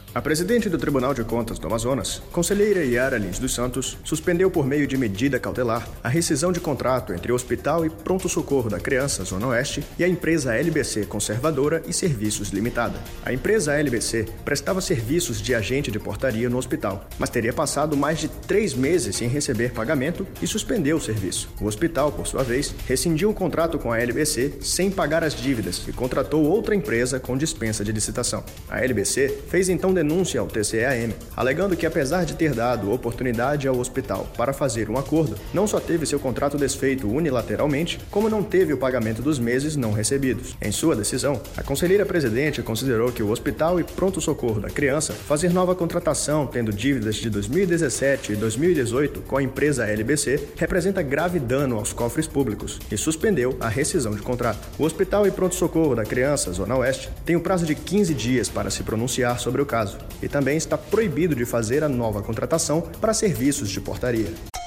A presidente do Tribunal de Contas do Amazonas, conselheira Yara Lins dos Santos, suspendeu por meio de medida cautelar a rescisão de contrato entre o Hospital e Pronto Socorro da Criança, Zona Oeste, e a empresa LBC Conservadora e Serviços Limitada. A empresa LBC prestava serviços de agente de portaria no hospital, mas teria passado mais de 3 meses sem receber pagamento e suspendeu o serviço. O hospital, por sua vez, rescindiu o contrato com a LBC sem pagar as dívidas e contratou outra empresa com dispensa de licitação. A LBC fez então denúncia ao TCEAM, alegando que apesar de ter dado oportunidade ao hospital para fazer um acordo, não só teve seu contrato desfeito unilateralmente, como não teve o pagamento dos meses não recebidos. Em sua decisão, a conselheira presidente considerou que o Hospital e Pronto Socorro da Criança fazer nova contratação tendo dívidas de 2017 e 2018 com a empresa LBC representa grave dano aos cofres públicos e suspendeu a rescisão de contrato. O Hospital e Pronto Socorro da Criança, Zona Oeste, tem o prazo de 15 dias para se pronunciar sobre o caso e também está proibido de fazer a nova contratação para serviços de portaria.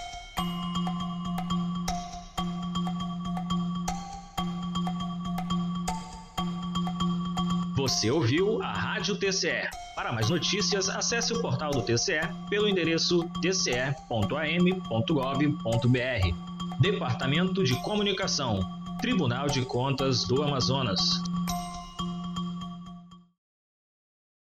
Você ouviu a Rádio TCE. Para mais notícias, acesse o portal do TCE pelo endereço tce.am.gov.br. Departamento de Comunicação, Tribunal de Contas do Amazonas.